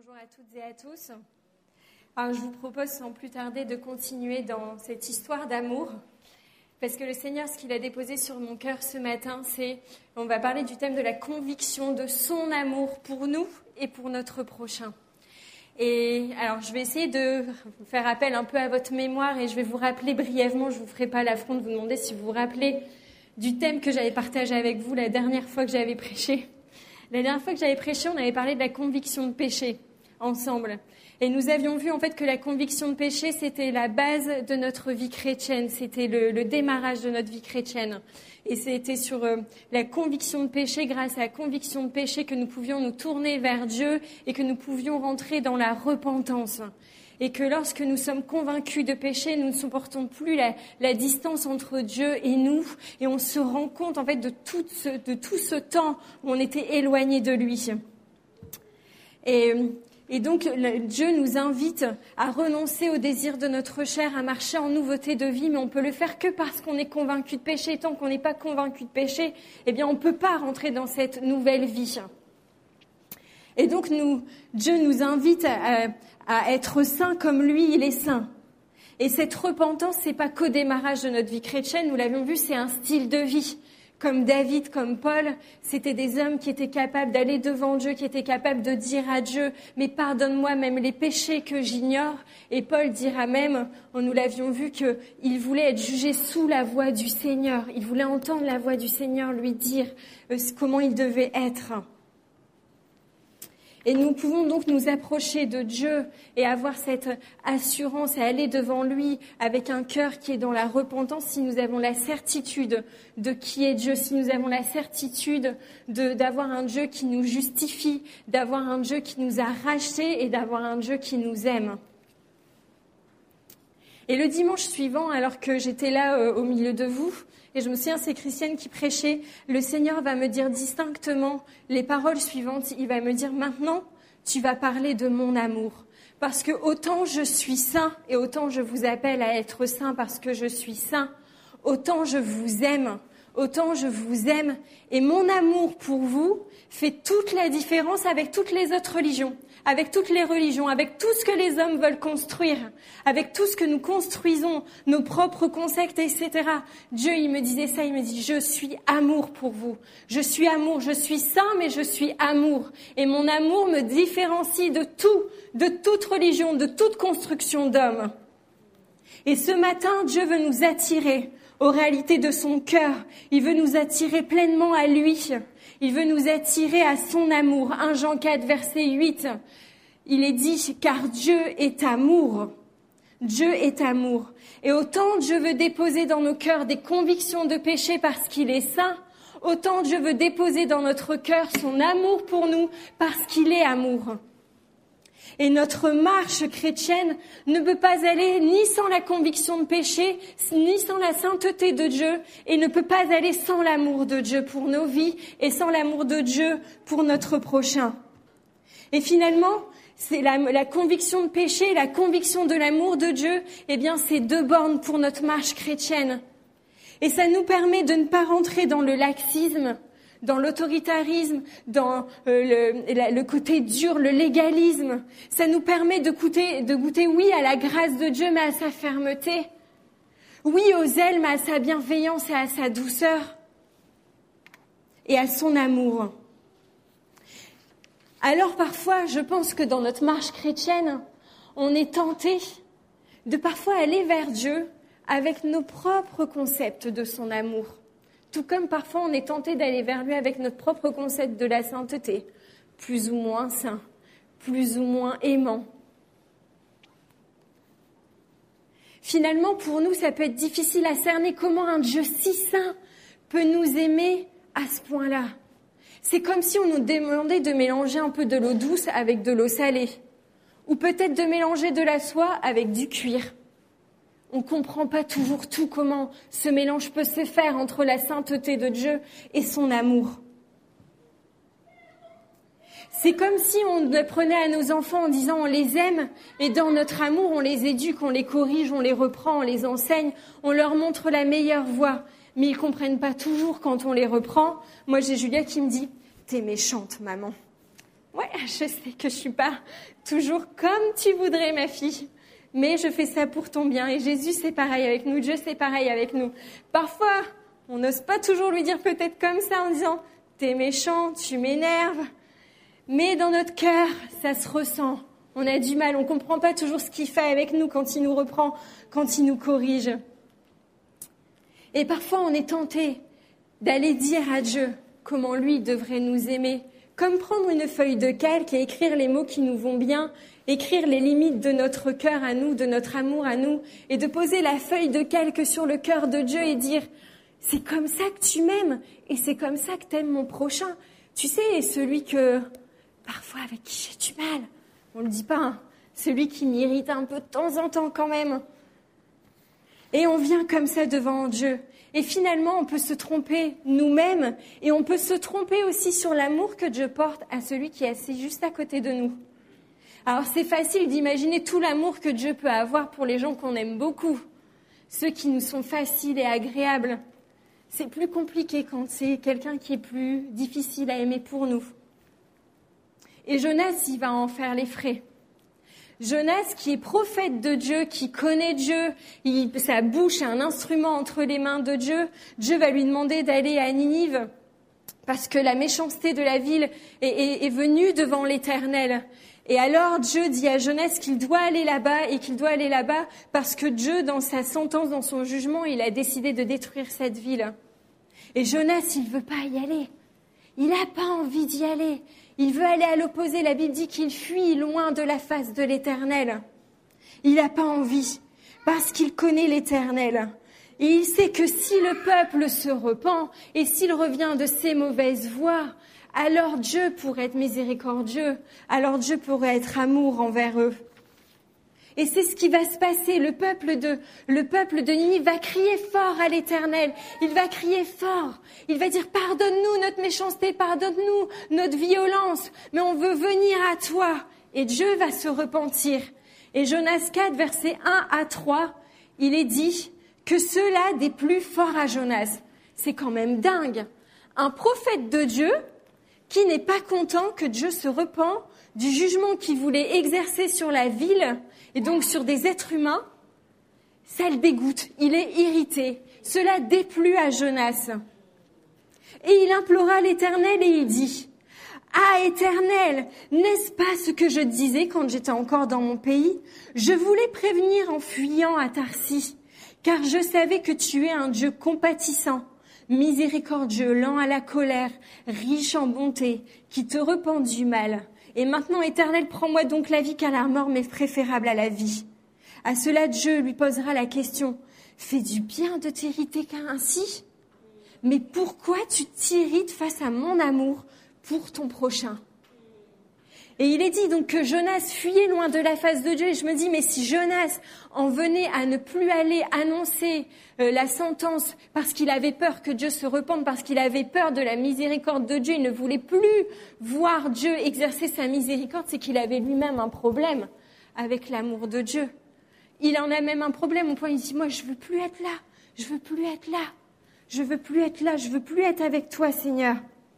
Bonjour à toutes et à tous. Alors, je vous propose sans plus tarder de continuer dans cette histoire d'amour, parce que le Seigneur, ce qu'il a déposé sur mon cœur ce matin, on va parler du thème de la conviction de son amour pour nous et pour notre prochain. Et alors, je vais essayer de faire appel un peu à votre mémoire et je vais vous rappeler brièvement, je ne vous ferai pas l'affront de vous demander si vous vous rappelez du thème que j'avais partagé avec vous la dernière fois que j'avais prêché. La dernière fois que j'avais prêché, on avait parlé de la conviction de péché ensemble. Et nous avions vu en fait que la conviction de péché, c'était la base de notre vie chrétienne. C'était le démarrage de notre vie chrétienne. Et c'était sur la conviction de péché, grâce à la conviction de péché, que nous pouvions nous tourner vers Dieu et que nous pouvions rentrer dans la repentance. Et que lorsque nous sommes convaincus de péché, nous ne supportons plus la distance entre Dieu et nous. Et on se rend compte en fait de tout ce temps où on était éloigné de lui. Et donc, Dieu nous invite à renoncer au désir de notre chair, à marcher en nouveauté de vie, mais on peut le faire que parce qu'on est convaincu de péché. Et tant qu'on n'est pas convaincu de péché, eh bien, on ne peut pas rentrer dans cette nouvelle vie. Et donc, Dieu nous invite à être saints comme lui, il est saint. Et cette repentance, c'est pas qu'au démarrage de notre vie chrétienne, nous l'avions vu, c'est un style de vie. Comme David, comme Paul, c'était des hommes qui étaient capables d'aller devant Dieu, qui étaient capables de dire à Dieu « Mais pardonne-moi même les péchés que j'ignore ». Et Paul dira même, nous l'avions vu, qu'il voulait être jugé sous la voix du Seigneur. Il voulait entendre la voix du Seigneur lui dire comment il devait être. Et nous pouvons donc nous approcher de Dieu et avoir cette assurance à aller devant lui avec un cœur qui est dans la repentance si nous avons la certitude de qui est Dieu, si nous avons la certitude d'avoir un Dieu qui nous justifie, d'avoir un Dieu qui nous a rachetés et d'avoir un Dieu qui nous aime. Et le dimanche suivant, alors que j'étais là au milieu de vous, et je me souviens, c'est Christiane qui prêchait, le Seigneur va me dire distinctement les paroles suivantes. Il va me dire, maintenant, tu vas parler de mon amour. Parce que autant je suis saint, et autant je vous appelle à être saint parce que je suis saint, autant je vous aime, et mon amour pour vous fait toute la différence avec toutes les autres religions, avec toutes les religions, avec tout ce que les hommes veulent construire, avec tout ce que nous construisons, nos propres concepts, etc. Dieu, il me disait ça, il me dit, je suis amour pour vous. Je suis amour, je suis saint, mais je suis amour. Et mon amour me différencie de toute religion, de toute construction d'homme. Et ce matin, Dieu veut nous attirer aux réalités de son cœur. Il veut nous attirer pleinement à lui. Il veut nous attirer à son amour. 1 Jean 4, verset 8, il est dit « Car Dieu est amour ». Dieu est amour. Et autant Dieu veut déposer dans nos cœurs des convictions de péché parce qu'il est saint, autant Dieu veut déposer dans notre cœur son amour pour nous parce qu'il est amour. Et notre marche chrétienne ne peut pas aller ni sans la conviction de péché, ni sans la sainteté de Dieu, et ne peut pas aller sans l'amour de Dieu pour nos vies et sans l'amour de Dieu pour notre prochain. Et finalement, c'est la conviction de péché et la conviction de l'amour de Dieu, eh bien, c'est deux bornes pour notre marche chrétienne. Et ça nous permet de ne pas rentrer dans le laxisme, dans l'autoritarisme, dans le côté dur, le légalisme. Ça nous permet de goûter, oui, à la grâce de Dieu, mais à sa fermeté. Oui, au zèle, mais à sa bienveillance et à sa douceur. Et à son amour. Alors parfois, je pense que dans notre marche chrétienne, on est tenté de parfois aller vers Dieu avec nos propres concepts de son amour. Tout comme parfois on est tenté d'aller vers lui avec notre propre concept de la sainteté, plus ou moins saint, plus ou moins aimant. Finalement, pour nous, ça peut être difficile à cerner comment un Dieu si saint peut nous aimer à ce point-là. C'est comme si on nous demandait de mélanger un peu de l'eau douce avec de l'eau salée, ou peut-être de mélanger de la soie avec du cuir. On ne comprend pas toujours tout comment ce mélange peut se faire entre la sainteté de Dieu et son amour. C'est comme si on apprenait à nos enfants en disant on les aime et dans notre amour on les éduque, on les corrige, on les reprend, on les enseigne, on leur montre la meilleure voie. Mais ils comprennent pas toujours quand on les reprend. Moi j'ai Julia qui me dit « T'es méchante maman ». Ouais, je sais que je suis pas toujours comme tu voudrais, ma fille. Mais je fais ça pour ton bien. Et Jésus, c'est pareil avec nous. Dieu, c'est pareil avec nous. Parfois, on n'ose pas toujours lui dire peut-être comme ça en disant « T'es méchant, tu m'énerves ». Mais dans notre cœur, ça se ressent. On a du mal. On comprend pas toujours ce qu'il fait avec nous quand il nous reprend, quand il nous corrige. Et parfois, on est tenté d'aller dire à Dieu comment lui devrait nous aimer. Comme prendre une feuille de calque et écrire les mots qui nous vont bien, écrire les limites de notre cœur à nous, de notre amour à nous, et de poser la feuille de calque sur le cœur de Dieu et dire « C'est comme ça que tu m'aimes, et c'est comme ça que t'aimes mon prochain. » Tu sais, celui que, parfois avec qui j'ai du mal, on le dit pas, hein, celui qui m'irrite un peu de temps en temps quand même. Et on vient comme ça devant Dieu. Et finalement, on peut se tromper nous-mêmes et on peut se tromper aussi sur l'amour que Dieu porte à celui qui est assis juste à côté de nous. Alors, c'est facile d'imaginer tout l'amour que Dieu peut avoir pour les gens qu'on aime beaucoup, ceux qui nous sont faciles et agréables. C'est plus compliqué quand c'est quelqu'un qui est plus difficile à aimer pour nous. Et Jonas, il va en faire les frais. Jonas, qui est prophète de Dieu, qui connaît Dieu, sa bouche est un instrument entre les mains de Dieu. Dieu va lui demander d'aller à Ninive parce que la méchanceté de la ville est venue devant l'Éternel. Et alors Dieu dit à Jonas qu'il doit aller là-bas et qu'il doit aller là-bas parce que Dieu, dans sa sentence, dans son jugement, il a décidé de détruire cette ville. Et Jonas, il veut pas y aller. Il n'a pas envie d'y aller. Il veut aller à l'opposé. La Bible dit qu'il fuit loin de la face de l'Éternel. Il n'a pas envie parce qu'il connaît l'Éternel. Et il sait que si le peuple se repent et s'il revient de ses mauvaises voies, alors Dieu pourrait être miséricordieux. Alors Dieu pourrait être amour envers eux. Et c'est ce qui va se passer. Le peuple de Ninive va crier fort à l'Éternel. Il va crier fort. Il va dire, pardonne-nous notre méchanceté, pardonne-nous notre violence, mais on veut venir à toi. Et Dieu va se repentir. Et Jonas 4, versets 1 à 3, il est dit que cela déplut fort à Jonas. C'est quand même dingue. Un prophète de Dieu qui n'est pas content que Dieu se repent du jugement qu'il voulait exercer sur la ville et donc sur des êtres humains, ça le dégoûte, il est irrité. Cela déplut à Jonas. Et il implora l'Éternel et il dit, « Ah, Éternel, n'est-ce pas ce que je disais quand j'étais encore dans mon pays? Je voulais prévenir en fuyant à Tarsis, car je savais que tu es un Dieu compatissant, miséricordieux, lent à la colère, riche en bonté, qui te repent du mal. Et maintenant, Éternel, prends-moi donc la vie, car la mort m'est préférable à la vie. » À cela, Dieu lui posera la question, « Fais du bien de t'irriter ainsi? Mais pourquoi tu t'irrites face à mon amour pour ton prochain ?» Et il est dit donc que Jonas fuyait loin de la face de Dieu. Et je me dis, mais si Jonas en venait à ne plus aller annoncer la sentence parce qu'il avait peur que Dieu se repente, parce qu'il avait peur de la miséricorde de Dieu, il ne voulait plus voir Dieu exercer sa miséricorde, c'est qu'il avait lui-même un problème avec l'amour de Dieu. Il en a même un problème au point où il dit, moi je veux plus être là, je veux plus être là, je veux plus être là, je veux plus être avec toi, Seigneur.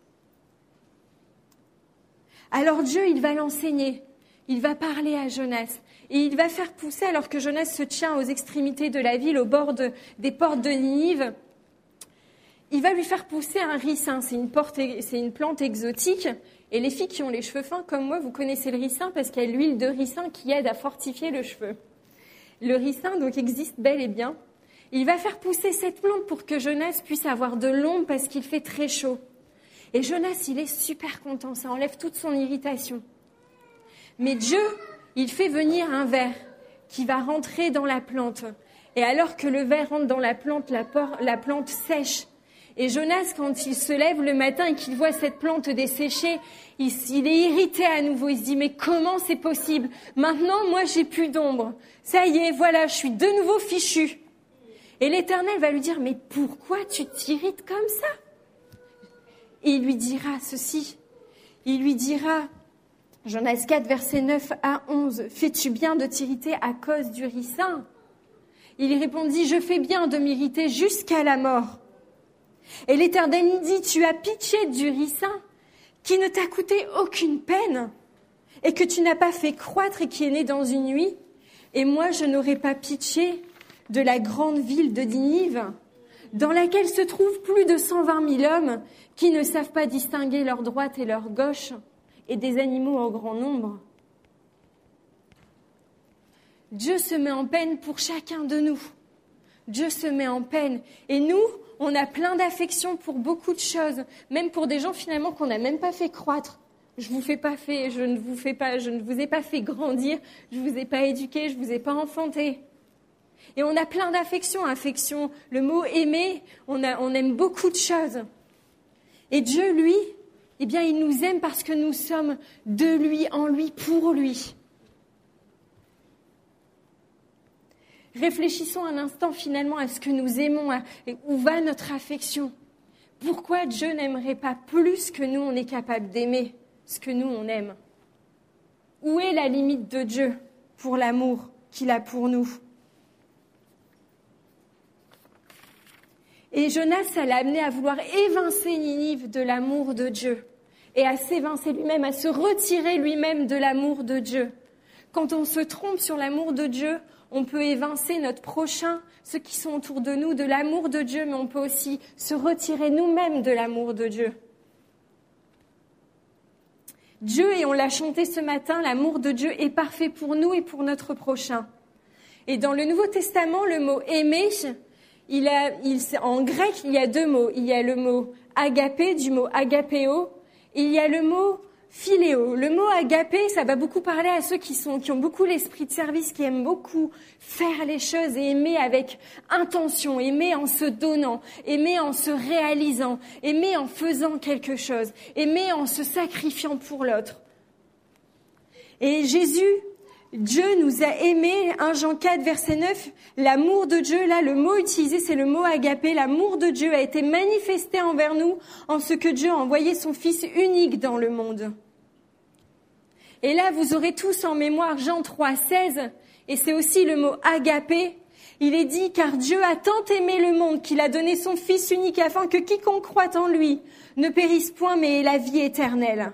Alors Dieu, il va l'enseigner, il va parler à Jonas et il va faire pousser, alors que Jonas se tient aux extrémités de la ville, au bord des portes de Ninive, il va lui faire pousser un ricin. C'est une plante exotique et les filles qui ont les cheveux fins comme moi, vous connaissez le ricin parce qu'il y a l'huile de ricin qui aide à fortifier le cheveu. Le ricin donc existe bel et bien. Il va faire pousser cette plante pour que Jonas puisse avoir de l'ombre parce qu'il fait très chaud. Et Jonas, il est super content, ça enlève toute son irritation. Mais Dieu, il fait venir un ver qui va rentrer dans la plante. Et alors que le ver rentre dans la plante sèche. Et Jonas, quand il se lève le matin et qu'il voit cette plante desséchée, il est irrité à nouveau. Il se dit, mais comment c'est possible? Maintenant, moi, j'ai plus d'ombre. Ça y est, voilà, je suis de nouveau fichu. Et l'Éternel va lui dire, mais pourquoi tu t'irrites comme ça? Et il lui dira ceci, il lui dira, Jonas 4, versets 9 à 11, « Fais-tu bien de t'irriter à cause du ricin ?» Il répondit, « Je fais bien de m'irriter jusqu'à la mort. » Et l'Éternel dit, « Tu as pitié du ricin, qui ne t'a coûté aucune peine et que tu n'as pas fait croître et qui est né dans une nuit. Et moi, je n'aurais pas pitié de la grande ville de Ninive, dans laquelle se trouvent plus de 120 000 hommes qui ne savent pas distinguer leur droite et leur gauche et des animaux en grand nombre. Dieu se met en peine pour chacun de nous. Dieu se met en peine. Et nous, on a plein d'affection pour beaucoup de choses, même pour des gens finalement qu'on n'a même pas fait croître. Je ne vous ai pas fait grandir, je ne vous ai pas éduqué, je ne vous ai pas enfanté. Et on a plein d'affection, le mot aimer, on aime beaucoup de choses. Et Dieu, lui, eh bien, il nous aime parce que nous sommes de lui, en lui, pour lui. Réfléchissons un instant finalement à ce que nous aimons, et où va notre affection. Pourquoi Dieu n'aimerait pas plus que nous, on est capable d'aimer ce que nous, on aime? Où est la limite de Dieu pour l'amour qu'il a pour nous? Et Jonas, ça l'a amené à vouloir évincer Ninive de l'amour de Dieu et à s'évincer lui-même, à se retirer lui-même de l'amour de Dieu. Quand on se trompe sur l'amour de Dieu, on peut évincer notre prochain, ceux qui sont autour de nous, de l'amour de Dieu, mais on peut aussi se retirer nous-mêmes de l'amour de Dieu. Dieu, et on l'a chanté ce matin, l'amour de Dieu est parfait pour nous et pour notre prochain. Et dans le Nouveau Testament, le mot « aimer », en grec, il y a deux mots. Il y a le mot « agapé » du mot « agapéo », et il y a le mot « philéo ». Le mot « agapé », ça va beaucoup parler à ceux qui ont beaucoup l'esprit de service, qui aiment beaucoup faire les choses et aimer avec intention, aimer en se donnant, aimer en se réalisant, aimer en faisant quelque chose, aimer en se sacrifiant pour l'autre. Et Jésus, Dieu nous a aimés, 1 Jean 4, verset 9, l'amour de Dieu, là, le mot utilisé, c'est le mot agapé. L'amour de Dieu a été manifesté envers nous en ce que Dieu a envoyé son Fils unique dans le monde. Et là, vous aurez tous en mémoire Jean 3, 16, et c'est aussi le mot agapé. Il est dit, car Dieu a tant aimé le monde qu'il a donné son Fils unique afin que quiconque croit en lui ne périsse point, mais ait la vie éternelle.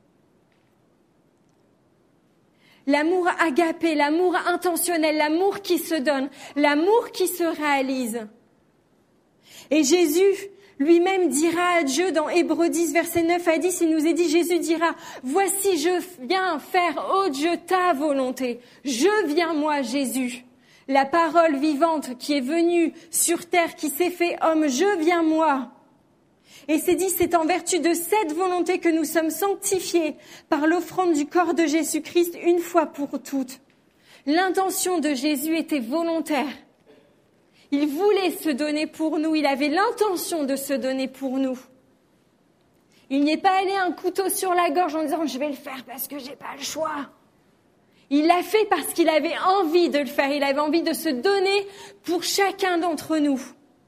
L'amour agapé, l'amour intentionnel, l'amour qui se donne, l'amour qui se réalise. Et Jésus lui-même dira à Dieu dans Hébreux 10, verset 9 à 10, il nous est dit, Jésus dira, « Voici, je viens faire, ô Dieu, ta volonté. Je viens, moi, Jésus, la parole vivante qui est venue sur terre, qui s'est fait homme, je viens, moi. » Et c'est dit, c'est en vertu de cette volonté que nous sommes sanctifiés par l'offrande du corps de Jésus-Christ une fois pour toutes. L'intention de Jésus était volontaire. Il voulait se donner pour nous, il avait l'intention de se donner pour nous. Il n'y est pas allé un couteau sur la gorge en disant « je vais le faire parce que j'ai pas le choix ». Il l'a fait parce qu'il avait envie de le faire, il avait envie de se donner pour chacun d'entre nous.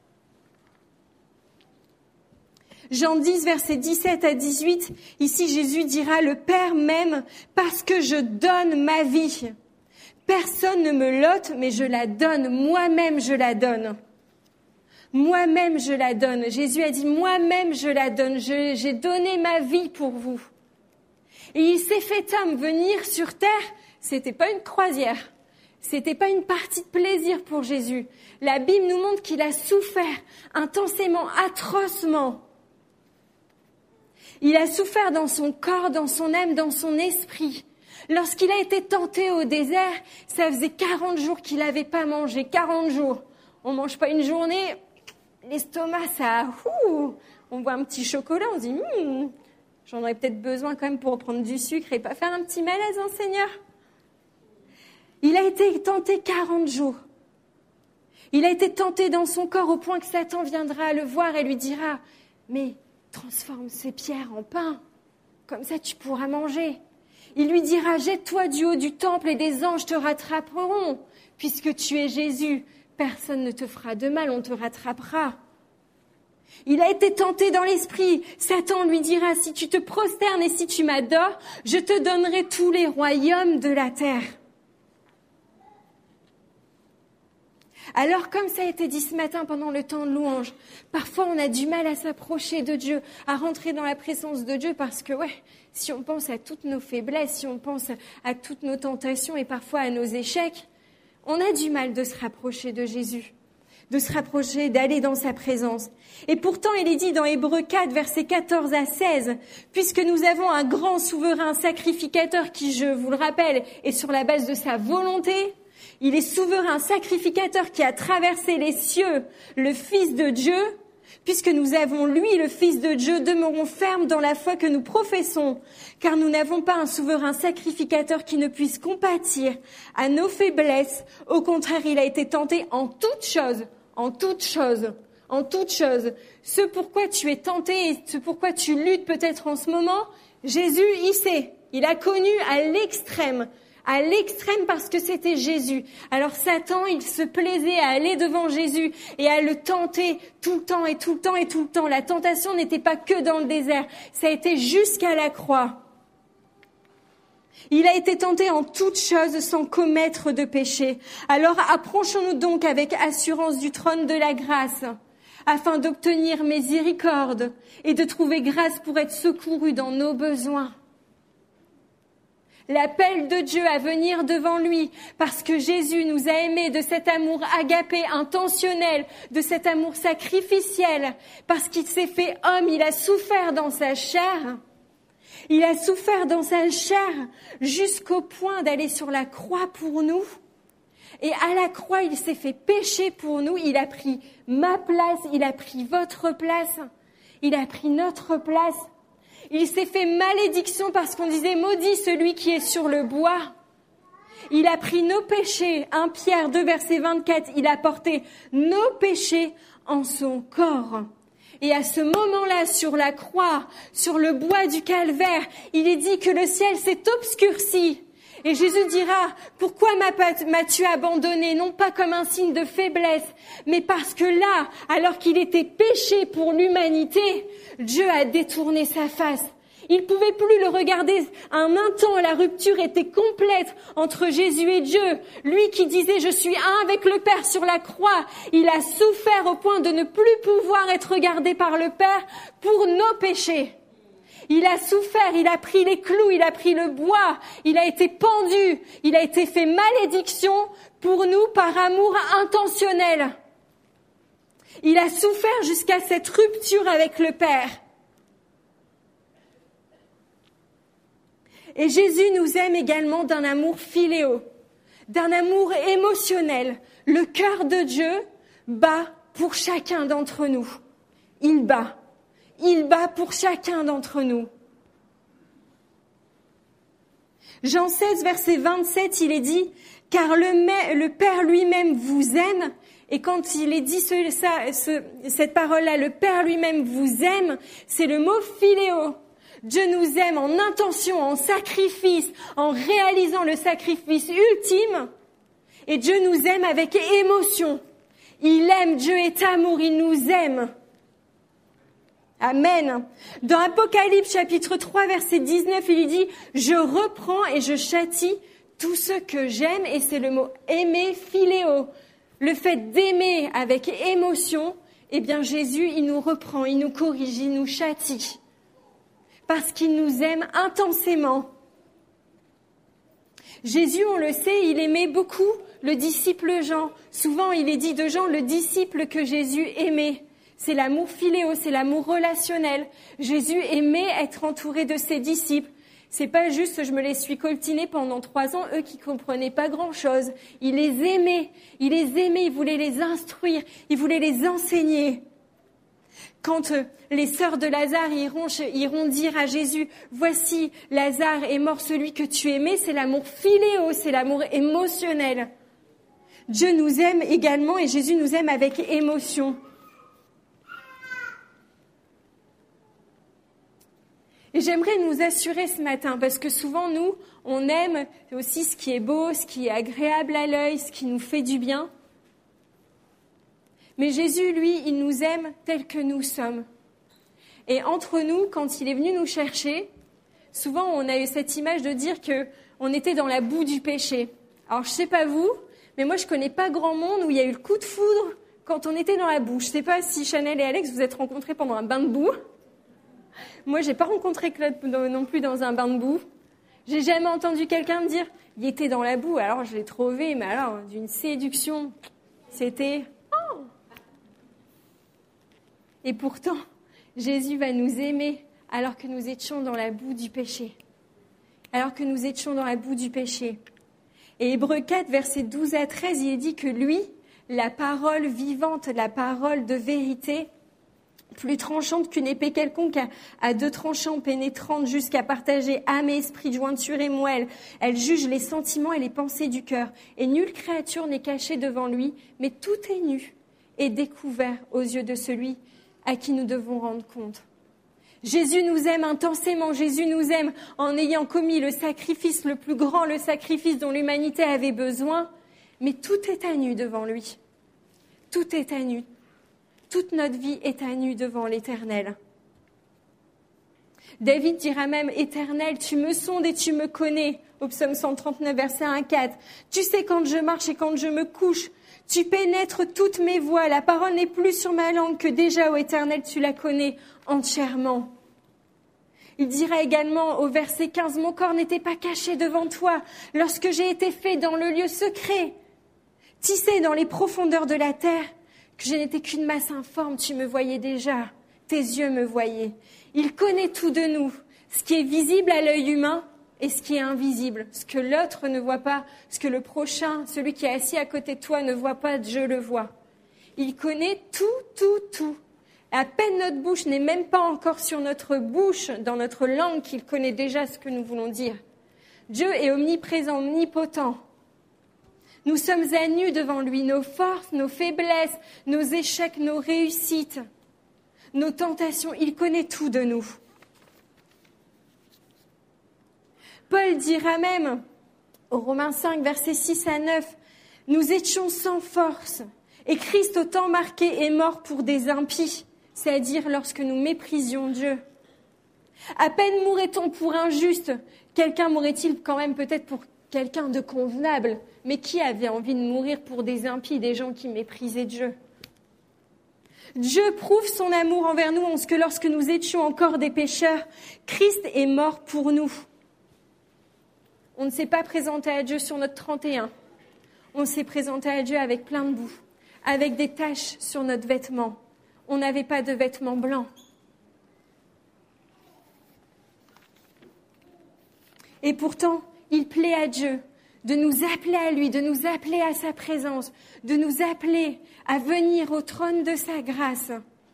Jean 10, versets 17 à 18, ici Jésus dira « Le Père m'aime parce que je donne ma vie. Personne ne me l'ôte, mais je la donne. Moi-même, je la donne. Moi-même, je la donne. » Jésus a dit « Moi-même, je la donne. J'ai donné ma vie pour vous. » Et il s'est fait homme, venir sur terre. C'était pas une croisière. C'était pas une partie de plaisir pour Jésus. La Bible nous montre qu'il a souffert intensément, atrocement. Il a souffert dans son corps, dans son âme, dans son esprit. Lorsqu'il a été tenté au désert, ça faisait 40 jours qu'il n'avait pas mangé. 40 jours. On mange pas une journée, l'estomac, ça... on voit un petit chocolat, on se dit j'en aurais peut-être besoin quand même pour prendre du sucre et pas faire un petit malaise, hein, Seigneur. Il a été tenté 40 jours. Il a été tenté dans son corps au point que Satan viendra le voir et lui dira « Mais transforme ces pierres en pain, comme ça tu pourras manger. » Il lui dira « Jette-toi du haut du temple et des anges te rattraperont. Puisque tu es Jésus, personne ne te fera de mal, on te rattrapera. » Il a été tenté dans l'esprit. Satan lui dira « Si tu te prosternes et si tu m'adores, je te donnerai tous les royaumes de la terre. » Alors, comme ça a été dit ce matin pendant le temps de louange, parfois on a du mal à s'approcher de Dieu, à rentrer dans la présence de Dieu parce que, si on pense à toutes nos faiblesses, si on pense à toutes nos tentations et parfois à nos échecs, on a du mal de se rapprocher de Jésus, de se rapprocher, d'aller dans sa présence. Et pourtant, il est dit dans Hébreux 4, versets 14 à 16, puisque nous avons un grand souverain sacrificateur qui, je vous le rappelle, est sur la base de sa volonté. Il est souverain sacrificateur qui a traversé les cieux, le Fils de Dieu. Puisque nous avons lui, le Fils de Dieu, demeurons fermes dans la foi que nous professons, car nous n'avons pas un souverain sacrificateur qui ne puisse compatir à nos faiblesses. Au contraire, il a été tenté en toutes choses, en toutes choses, en toutes choses. Ce pourquoi tu es tenté et ce pourquoi tu luttes peut-être en ce moment, Jésus, il sait. Il a connu à l'extrême parce que c'était Jésus. Alors Satan, il se plaisait à aller devant Jésus et à le tenter tout le temps et tout le temps et tout le temps. La tentation n'était pas que dans le désert, ça a été jusqu'à la croix. Il a été tenté en toutes choses sans commettre de péché. Alors approchons-nous donc avec assurance du trône de la grâce, afin d'obtenir miséricorde et de trouver grâce pour être secourus dans nos besoins. L'appel de Dieu à venir devant lui, parce que Jésus nous a aimés de cet amour agapé, intentionnel, de cet amour sacrificiel, parce qu'il s'est fait homme, il a souffert dans sa chair. Il a souffert dans sa chair jusqu'au point d'aller sur la croix pour nous. Et à la croix, il s'est fait pécher pour nous. Il a pris ma place, il a pris votre place, il a pris notre place. Il s'est fait malédiction parce qu'on disait « Maudit celui qui est sur le bois ». Il a pris nos péchés. 1 Pierre 2, verset 24, il a porté nos péchés en son corps. Et à ce moment-là, sur la croix, sur le bois du calvaire, il est dit que le ciel s'est obscurci. Et Jésus dira, pourquoi m'as-tu abandonné, non pas comme un signe de faiblesse, mais parce que là, alors qu'il était péché pour l'humanité, Dieu a détourné sa face. Il pouvait plus le regarder. Un temps, la rupture était complète entre Jésus et Dieu. Lui qui disait, je suis un avec le Père sur la croix, il a souffert au point de ne plus pouvoir être regardé par le Père pour nos péchés. Il a souffert, il a pris les clous, il a pris le bois, il a été pendu, il a été fait malédiction pour nous par amour intentionnel. Il a souffert jusqu'à cette rupture avec le Père. Et Jésus nous aime également d'un amour philéo, d'un amour émotionnel. Le cœur de Dieu bat pour chacun d'entre nous. Il bat pour chacun d'entre nous. Jean 16, verset 27, il est dit « Car le Père lui-même vous aime ». Et quand il est dit cette parole-là, le Père lui-même vous aime, c'est le mot philéo. Dieu nous aime en intention, en sacrifice, en réalisant le sacrifice ultime. Et Dieu nous aime avec émotion. Il aime, Dieu est amour, il nous aime. Amen. Dans Apocalypse chapitre 3 verset 19, il dit « Je reprends et je châtie tout ce que j'aime » et c'est le mot « aimer » philéo. Le fait d'aimer avec émotion, eh bien Jésus, il nous reprend, il nous corrige, il nous châtie. Parce qu'il nous aime intensément. Jésus, on le sait, il aimait beaucoup le disciple Jean. Souvent, il est dit de Jean, le disciple que Jésus aimait. C'est l'amour philéo, c'est l'amour relationnel. Jésus aimait être entouré de ses disciples. C'est pas juste, je me les suis coltinés pendant 3 ans, eux qui comprenaient pas grand-chose. Il les aimait, il voulait les instruire, il voulait les enseigner. Quand les sœurs de Lazare iront dire à Jésus, voici, Lazare est mort, celui que tu aimais, c'est l'amour philéo, c'est l'amour émotionnel. Dieu nous aime également et Jésus nous aime avec émotion. Et j'aimerais nous assurer ce matin, parce que souvent nous, on aime aussi ce qui est beau, ce qui est agréable à l'œil, ce qui nous fait du bien. Mais Jésus, lui, il nous aime tels que nous sommes. Et entre nous, quand il est venu nous chercher, souvent on a eu cette image de dire qu'on était dans la boue du péché. Alors je sais pas vous, Mais moi, je connais pas grand monde où il y a eu le coup de foudre quand on était dans la boue. Je sais pas si Chanel et Alex vous êtes rencontrés pendant un bain de boue. Moi, j'ai pas rencontré Claude non plus dans un bain de boue. J'ai jamais entendu quelqu'un me dire « il était dans la boue ». Alors, je l'ai trouvé, mais alors, d'une séduction, c'était... Oh. Et pourtant, Jésus va nous aimer alors que nous étions dans la boue du péché. Alors que nous étions dans la boue du péché. Et Hébreux 4, versets 12 à 13, il est dit que lui, la parole vivante, la parole de vérité, plus tranchante qu'une épée quelconque, à deux tranchants, pénétrante jusqu'à partager âme et esprit, jointure et moelle. Elle juge les sentiments et les pensées du cœur. Et nulle créature n'est cachée devant lui, mais tout est nu et découvert aux yeux de celui à qui nous devons rendre compte. Jésus nous aime intensément, Jésus nous aime en ayant commis le sacrifice le plus grand, le sacrifice dont l'humanité avait besoin, mais tout est à nu devant lui. Tout est à nu. Toute notre vie est à nu devant l'Éternel. David dira même « Éternel, tu me sondes et tu me connais » au psaume 139, verset 1-4. « Tu sais quand je marche et quand je me couche. Tu pénètres toutes mes voies. La parole n'est plus sur ma langue que déjà, ô Éternel, tu la connais entièrement. » Il dira également au verset 15 « Mon corps n'était pas caché devant toi lorsque j'ai été fait dans le lieu secret. Tissé dans les profondeurs de la terre, que je n'étais qu'une masse informe, tu me voyais déjà, tes yeux me voyaient. » Il connaît tout de nous, ce qui est visible à l'œil humain et ce qui est invisible, ce que l'autre ne voit pas, ce que le prochain, celui qui est assis à côté de toi ne voit pas, je le vois. Il connaît tout. À peine notre bouche n'est même pas encore sur notre bouche, dans notre langue, qu'il connaît déjà ce que nous voulons dire. Dieu est omniprésent, omnipotent. Nous sommes à nu devant lui, nos forces, nos faiblesses, nos échecs, nos réussites, nos tentations. Il connaît tout de nous. Paul dira même, au Romains 5, versets 6 à 9, « Nous étions sans force, et Christ au temps marqué est mort pour des impies, c'est-à-dire lorsque nous méprisions Dieu. À peine mourrait-on pour un juste, quelqu'un mourrait-il quand même peut-être pour quelqu'un de convenable, mais qui avait envie de mourir pour des impies, des gens qui méprisaient Dieu ? Dieu prouve son amour envers nous en ce que lorsque nous étions encore des pécheurs, Christ est mort pour nous. On ne s'est pas présenté à Dieu sur notre 31. On s'est présenté à Dieu avec plein de boue, avec des taches sur notre vêtement. On n'avait pas de vêtements blancs. Et pourtant, il plaît à Dieu de nous appeler à lui, de nous appeler à sa présence, de nous appeler à venir au trône de sa grâce.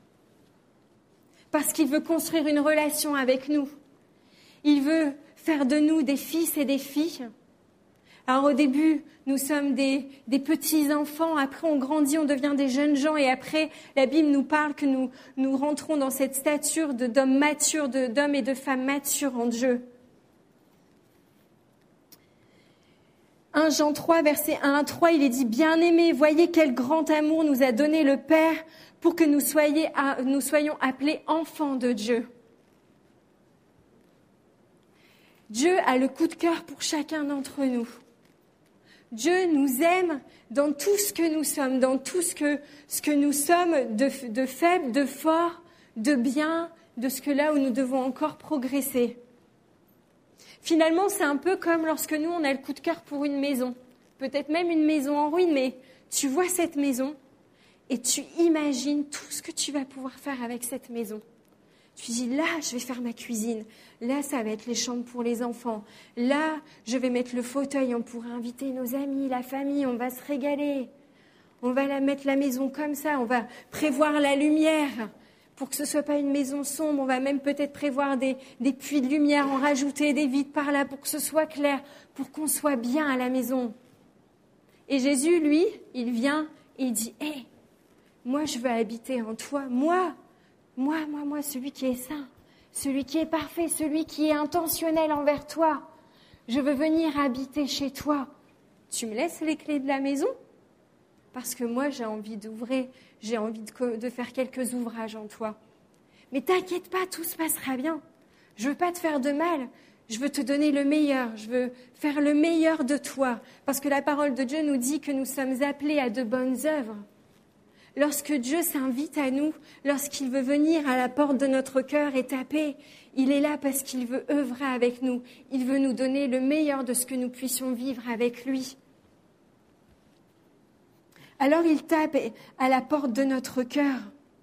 Parce qu'il veut construire une relation avec nous. Il veut faire de nous des fils et des filles. Alors au début, nous sommes des petits enfants, après on grandit, on devient des jeunes gens, et après la Bible nous parle que nous rentrons dans cette stature d'hommes matures, d'hommes et de femmes matures en Dieu. 1 Jean 3, verset 1 à 3, il est dit « Bien-aimés, voyez quel grand amour nous a donné le Père pour que nous soyons appelés enfants de Dieu. » Dieu a le coup de cœur pour chacun d'entre nous. Dieu nous aime dans tout ce que nous sommes, dans tout ce que nous sommes de faible, de fort, de bien, de ce que là où nous devons encore progresser. Finalement, c'est un peu comme lorsque nous, on a le coup de cœur pour une maison. Peut-être même une maison en ruine, mais tu vois cette maison et tu imagines tout ce que tu vas pouvoir faire avec cette maison. Tu dis, là, je vais faire ma cuisine. Là, ça va être les chambres pour les enfants. Là, je vais mettre le fauteuil. On pourra inviter nos amis, la famille. On va se régaler. On va mettre la maison comme ça. On va prévoir la lumière pour que ce ne soit pas une maison sombre. On va même peut-être prévoir des puits de lumière, en rajouter des vitres par là pour que ce soit clair, pour qu'on soit bien à la maison. Et Jésus, lui, il vient et il dit, « Hé, moi, je veux habiter en toi. Moi, celui qui est saint, celui qui est parfait, celui qui est intentionnel envers toi. Je veux venir habiter chez toi. Tu me laisses les clés de la maison ? Parce que moi, j'ai envie d'ouvrir, j'ai envie de faire quelques ouvrages en toi. Mais t'inquiète pas, tout se passera bien. Je veux pas te faire de mal. Je veux te donner le meilleur, je veux faire le meilleur de toi, parce que la parole de Dieu nous dit que nous sommes appelés à de bonnes œuvres. Lorsque Dieu s'invite à nous, lorsqu'il veut venir à la porte de notre cœur et taper, il est là parce qu'il veut œuvrer avec nous. Il veut nous donner le meilleur de ce que nous puissions vivre avec lui. Alors il tape à la porte de notre cœur.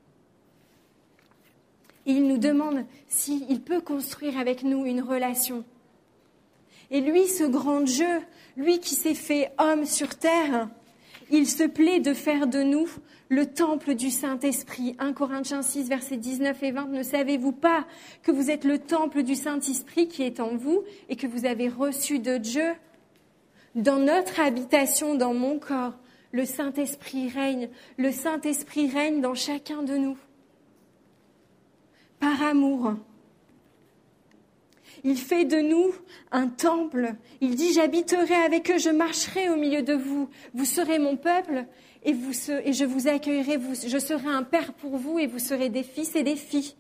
Et il nous demande s'il peut construire avec nous une relation. Et lui, ce grand Dieu, lui qui s'est fait homme sur terre, il se plaît de faire de nous le temple du Saint-Esprit. 1 Corinthiens 6, versets 19 et 20. Ne savez-vous pas que vous êtes le temple du Saint-Esprit qui est en vous et que vous avez reçu de Dieu? Dans notre habitation, dans mon corps, le Saint-Esprit règne. Le Saint-Esprit règne dans chacun de nous. Par amour. Il fait de nous un temple. Il dit, j'habiterai avec eux, je marcherai au milieu de vous. Vous serez mon peuple et je vous accueillerai. Je serai un père pour vous et vous serez des fils et des filles.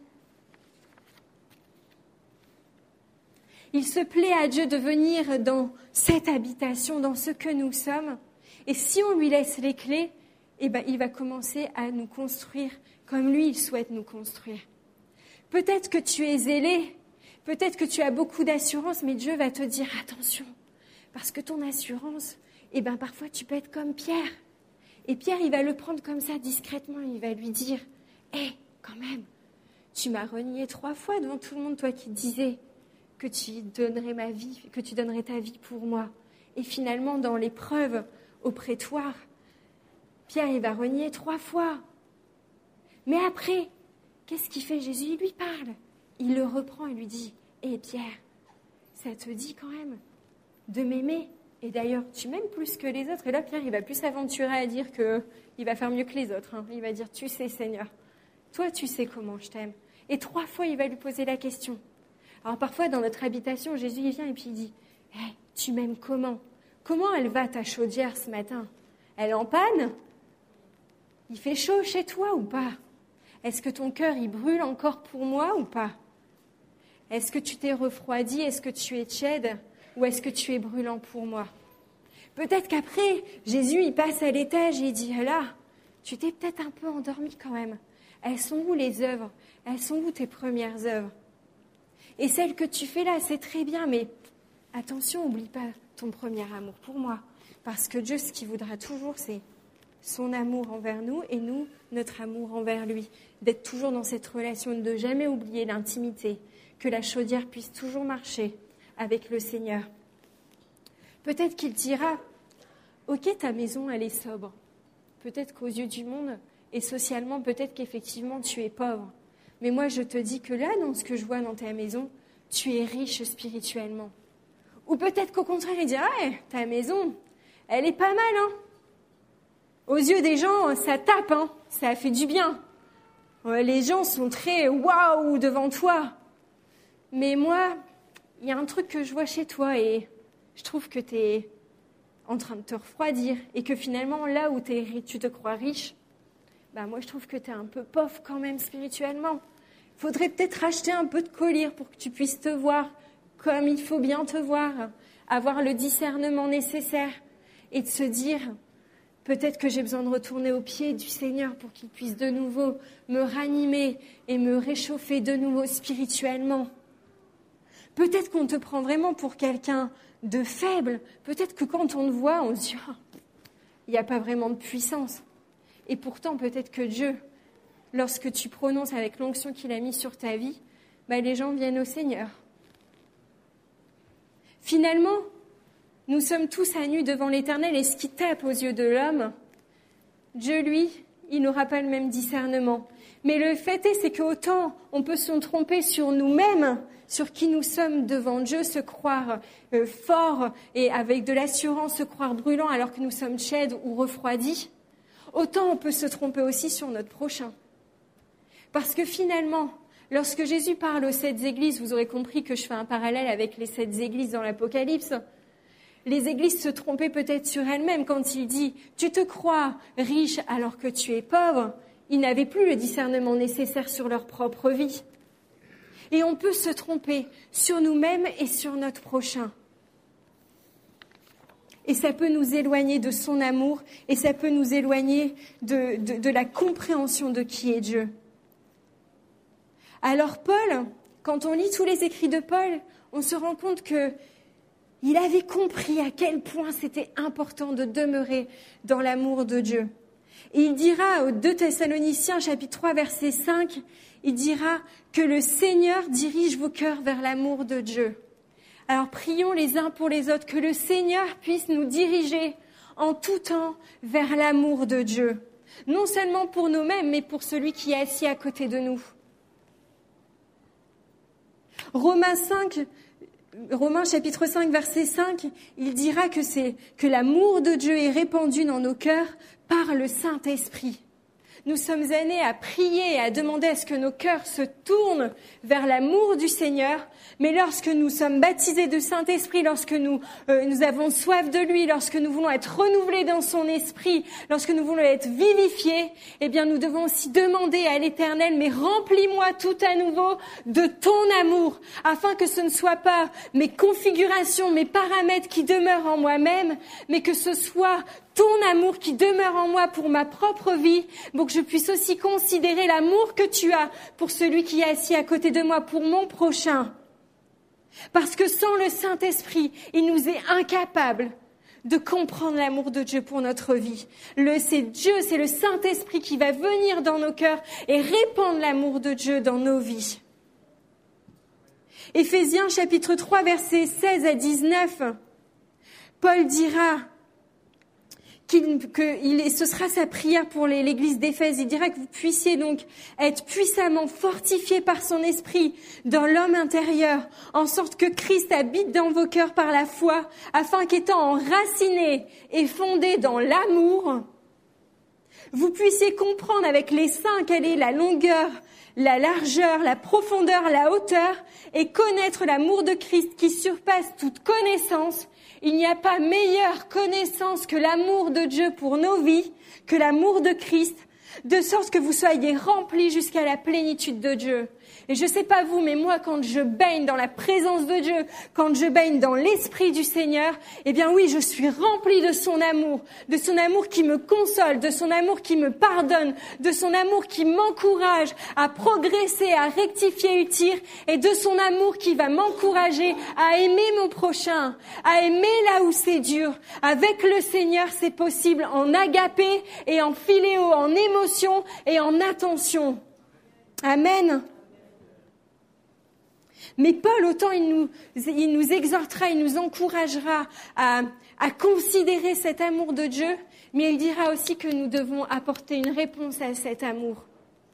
Il se plaît à Dieu de venir dans cette habitation, dans ce que nous sommes. Et si on lui laisse les clés, il va commencer à nous construire comme lui, il souhaite nous construire. Peut-être que tu es zélé, peut-être que tu as beaucoup d'assurance, mais Dieu va te dire attention, parce que ton assurance, parfois tu peux être comme Pierre. Et Pierre, il va le prendre comme ça discrètement, il va lui dire quand même, tu m'as renié 3 fois devant tout le monde, toi qui disais que tu donnerais ma vie, que tu donnerais ta vie pour moi. Et finalement, dans l'épreuve au prétoire, Pierre, il va renier 3 fois. Mais après, qu'est-ce qu'il fait Jésus? Il lui parle. Il le reprend et lui dit, Pierre, ça te dit quand même de m'aimer? Et d'ailleurs, tu m'aimes plus que les autres. Et là, Pierre, il va plus s'aventurer à dire qu'il va faire mieux que les autres. Il va dire, tu sais, Seigneur, toi, tu sais comment je t'aime. Et 3 fois, il va lui poser la question. Alors parfois, dans notre habitation, Jésus, il vient et puis il dit, tu m'aimes comment? Comment elle va ta chaudière ce matin? Elle est en panne? Il fait chaud chez toi ou pas? Est-ce que ton cœur, il brûle encore pour moi ou pas? Est-ce que tu t'es refroidi? Est-ce que tu es tiède? Ou est-ce que tu es brûlant pour moi? Peut-être qu'après, Jésus, il passe à l'étage et il dit, là, tu t'es peut-être un peu endormi quand même. Elles sont où les œuvres? Elles sont où tes premières œuvres? Et celles que tu fais là, c'est très bien, mais attention, n'oublie pas ton premier amour pour moi. Parce que Dieu, ce qu'il voudra toujours, c'est son amour envers nous et nous, notre amour envers lui. D'être toujours dans cette relation, de ne jamais oublier l'intimité, que la chaudière puisse toujours marcher avec le Seigneur. Peut-être qu'il dira, ok, ta maison, elle est sobre. Peut-être qu'aux yeux du monde et socialement, peut-être qu'effectivement, tu es pauvre. Mais moi, je te dis que là, dans ce que je vois dans ta maison, tu es riche spirituellement. Ou peut-être qu'au contraire, il dira, ta maison, elle est pas mal, hein. Aux yeux des gens, ça tape, hein. Ça fait du bien. Les gens sont très waouh devant toi. Mais moi, il y a un truc que je vois chez toi et je trouve que tu es en train de te refroidir et que finalement, là où tu te crois riche, moi, je trouve que tu es un peu pauvre quand même spirituellement. Il faudrait peut-être acheter un peu de collier pour que tu puisses te voir comme il faut bien te voir, avoir le discernement nécessaire et de se dire, peut-être que j'ai besoin de retourner aux pieds du Seigneur pour qu'il puisse de nouveau me ranimer et me réchauffer de nouveau spirituellement. Peut-être qu'on te prend vraiment pour quelqu'un de faible. Peut-être que quand on te voit, on se dit, il n'y a pas vraiment de puissance. Et pourtant, peut-être que Dieu, lorsque tu prononces avec l'onction qu'il a mise sur ta vie, les gens viennent au Seigneur. Finalement, nous sommes tous à nu devant l'Éternel et ce qui tape aux yeux de l'homme, Dieu, lui, il n'aura pas le même discernement. Mais le fait est, c'est qu'autant on peut se tromper sur nous-mêmes, sur qui nous sommes devant Dieu, se croire fort et avec de l'assurance, se croire brûlant alors que nous sommes tièdes ou refroidis, autant on peut se tromper aussi sur notre prochain. Parce que finalement, lorsque Jésus parle aux 7 églises, vous aurez compris que je fais un parallèle avec les 7 églises dans l'Apocalypse. Les églises se trompaient peut-être sur elles-mêmes quand il dit « Tu te crois riche alors que tu es pauvre ». Ils n'avaient plus le discernement nécessaire sur leur propre vie. Et on peut se tromper sur nous-mêmes et sur notre prochain. Et ça peut nous éloigner de son amour et ça peut nous éloigner de la compréhension de qui est Dieu. Alors Paul, quand on lit tous les écrits de Paul, on se rend compte qu'il avait compris à quel point c'était important de demeurer dans l'amour de Dieu. Et il dira aux 2 Thessaloniciens, chapitre 3, verset 5, il dira que le Seigneur dirige vos cœurs vers l'amour de Dieu. Alors prions les uns pour les autres, que le Seigneur puisse nous diriger en tout temps vers l'amour de Dieu. Non seulement pour nous-mêmes, mais pour celui qui est assis à côté de nous. Romains chapitre 5, verset 5, il dira que l'amour de Dieu est répandu dans nos cœurs par le Saint-Esprit. Nous sommes amenés à prier et à demander à ce que nos cœurs se tournent vers l'amour du Seigneur. Mais lorsque nous sommes baptisés de Saint-Esprit, lorsque nous avons soif de lui, lorsque nous voulons être renouvelés dans son esprit, lorsque nous voulons être vivifiés, eh bien nous devons aussi demander à l'Éternel, mais remplis-moi tout à nouveau de ton amour, afin que ce ne soit pas mes configurations, mes paramètres qui demeurent en moi-même, mais que ce soit ton amour qui demeure en moi pour ma propre vie, pour que je puisse aussi considérer l'amour que tu as pour celui qui est assis à côté de moi, pour mon prochain. Parce que sans le Saint-Esprit, il nous est incapable de comprendre l'amour de Dieu pour notre vie. C'est Dieu, c'est le Saint-Esprit qui va venir dans nos cœurs et répandre l'amour de Dieu dans nos vies. Éphésiens chapitre 3, versets 16 à 19, Paul dira ce sera sa prière pour l'église d'Éphèse. Il dira que vous puissiez donc être puissamment fortifiés par son esprit dans l'homme intérieur, en sorte que Christ habite dans vos cœurs par la foi, afin qu'étant enracinés et fondés dans l'amour, vous puissiez comprendre avec les saints quelle est la longueur, la largeur, la profondeur, la hauteur, et connaître l'amour de Christ qui surpasse toute connaissance. Il n'y a pas meilleure connaissance que l'amour de Dieu pour nos vies, que l'amour de Christ, de sorte que vous soyez remplis jusqu'à la plénitude de Dieu. Et je sais pas vous, mais moi, quand je baigne dans la présence de Dieu, quand je baigne dans l'Esprit du Seigneur, eh bien oui, je suis remplie de son amour qui me console, de son amour qui me pardonne, de son amour qui m'encourage à progresser, à rectifier et tir, et de son amour qui va m'encourager à aimer mon prochain, à aimer là où c'est dur. Avec le Seigneur, c'est possible en agapé et en philéo, en émotion et en attention. Amen. Mais Paul, autant il nous exhortera, il nous encouragera à considérer cet amour de Dieu, mais il dira aussi que nous devons apporter une réponse à cet amour.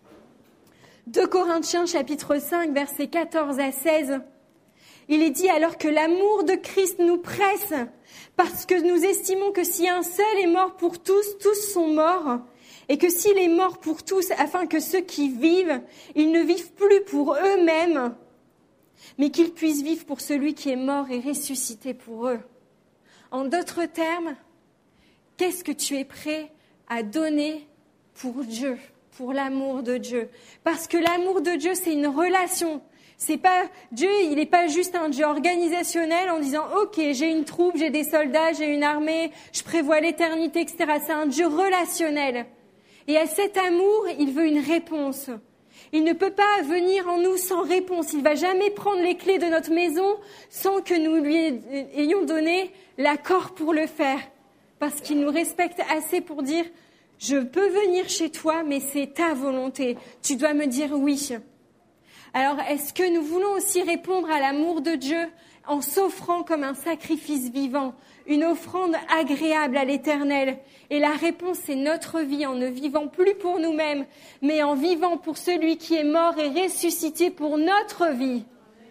2 Corinthiens chapitre 5, versets 14 à 16, il est dit alors que l'amour de Christ nous presse, parce que nous estimons que si un seul est mort pour tous, tous sont morts, et que s'il est mort pour tous, afin que ceux qui vivent, ils ne vivent plus pour eux-mêmes, mais qu'ils puissent vivre pour celui qui est mort et ressuscité pour eux. En d'autres termes, qu'est-ce que tu es prêt à donner pour Dieu, pour l'amour de Dieu? Parce que l'amour de Dieu, c'est une relation. C'est pas Dieu, il n'est pas juste un Dieu organisationnel en disant « Ok, j'ai une troupe, j'ai des soldats, j'ai une armée, je prévois l'éternité, etc. » C'est un Dieu relationnel. Et à cet amour, il veut une réponse. Il ne peut pas venir en nous sans réponse. Il ne va jamais prendre les clés de notre maison sans que nous lui ayons donné l'accord pour le faire. Parce qu'il nous respecte assez pour dire « Je peux venir chez toi, mais c'est ta volonté. Tu dois me dire oui. » Alors, est-ce que nous voulons aussi répondre à l'amour de Dieu en s'offrant comme un sacrifice vivant, une offrande agréable à l'Éternel? Et la réponse, c'est notre vie, en ne vivant plus pour nous-mêmes, mais en vivant pour celui qui est mort et ressuscité pour notre vie.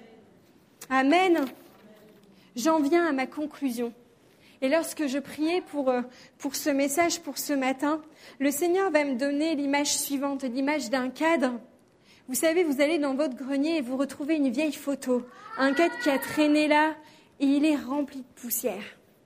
Amen. J'en viens à ma conclusion. Et lorsque je priais pour ce message, pour ce matin, le Seigneur va me donner l'image suivante, l'image d'un cadre. Vous savez, vous allez dans votre grenier et vous retrouvez une vieille photo, un cadre qui a traîné là et il est rempli de poussière.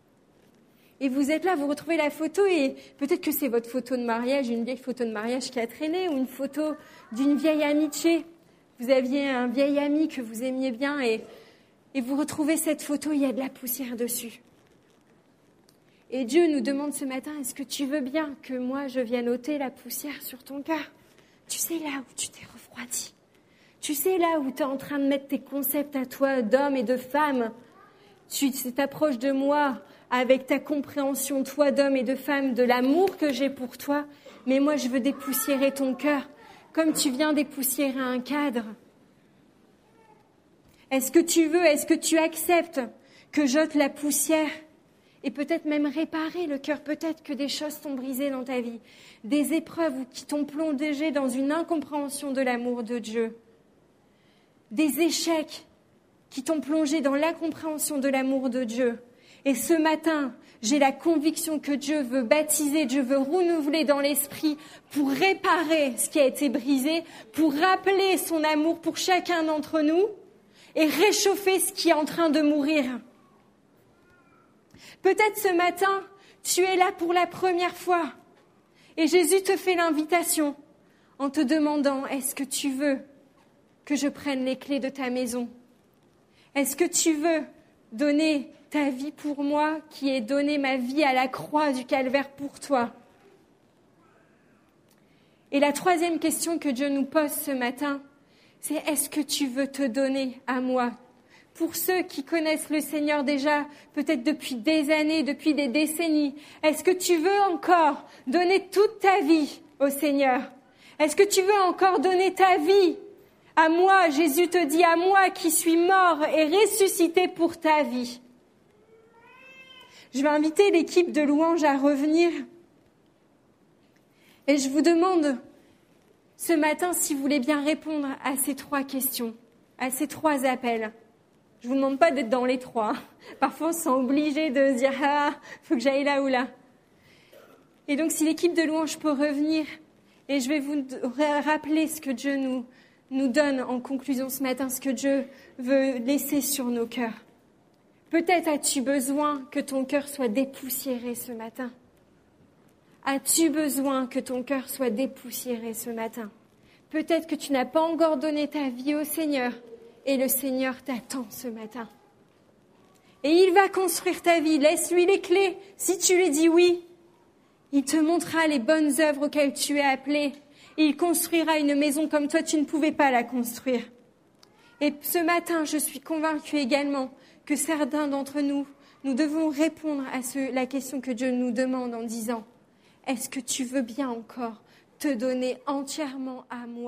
Et vous êtes là, vous retrouvez la photo et peut-être que c'est votre photo de mariage, une vieille photo de mariage qui a traîné ou une photo d'une vieille amitié. vous aviez un vieil ami que vous aimiez bien et vous retrouvez cette photo, il y a de la poussière dessus. Et Dieu nous demande ce matin, est-ce que tu veux bien que moi je vienne ôter la poussière sur ton cœur? Tu sais là où tu t'es refroidi. Tu sais là où tu es en train de mettre tes concepts à toi d'homme et de femme. Tu t'approches de moi avec ta compréhension, toi d'homme et de femme, de l'amour que j'ai pour toi. Mais moi je veux dépoussiérer ton cœur comme tu viens dépoussiérer un cadre. Est-ce que tu acceptes que j'ôte la poussière et peut-être même réparer le cœur? Peut-être que des choses t'ont brisé dans ta vie, des épreuves qui t'ont plongé dans une incompréhension de l'amour de Dieu, des échecs qui t'ont plongé dans l'incompréhension de l'amour de Dieu. Et ce matin, j'ai la conviction que Dieu veut baptiser, Dieu veut renouveler dans l'esprit pour réparer ce qui a été brisé, pour rappeler son amour pour chacun d'entre nous et réchauffer ce qui est en train de mourir. Peut-être ce matin, tu es là pour la première fois et Jésus te fait l'invitation en te demandant, est-ce que tu veux que je prenne les clés de ta maison? Est-ce que tu veux donner ta vie pour moi qui ai donné ma vie à la croix du calvaire pour toi? Et la troisième question que Dieu nous pose ce matin, c'est est-ce que tu veux te donner à moi? Pour ceux qui connaissent le Seigneur déjà, peut-être depuis des années, depuis des décennies, est-ce que tu veux encore donner toute ta vie au Seigneur? Est-ce que tu veux encore donner ta vie à moi? Jésus te dit, à moi qui suis mort et ressuscité pour ta vie. Je vais inviter l'équipe de louange à revenir. Et je vous demande ce matin si vous voulez bien répondre à ces 3 questions, à ces 3 appels. Je vous demande pas d'être dans les 3. Parfois, on se sent obligé de se dire « Ah, faut que j'aille là ou là ». Et donc, si l'équipe de louange peut revenir, et je vais vous rappeler ce que Dieu nous donne en conclusion ce matin, ce que Dieu veut laisser sur nos cœurs. Peut-être as-tu besoin que ton cœur soit dépoussiéré ce matin. As-tu besoin que ton cœur soit dépoussiéré ce matin? Peut-être que tu n'as pas encore donné ta vie au Seigneur. Et le Seigneur t'attend ce matin. Et il va construire ta vie. Laisse-lui les clés. Si tu lui dis oui, il te montrera les bonnes œuvres auxquelles tu es appelé. Et il construira une maison comme toi, tu ne pouvais pas la construire. Et ce matin, je suis convaincue également que certains d'entre nous, nous devons répondre à la question que Dieu nous demande en disant « Est-ce que tu veux bien encore te donner entièrement à moi ?»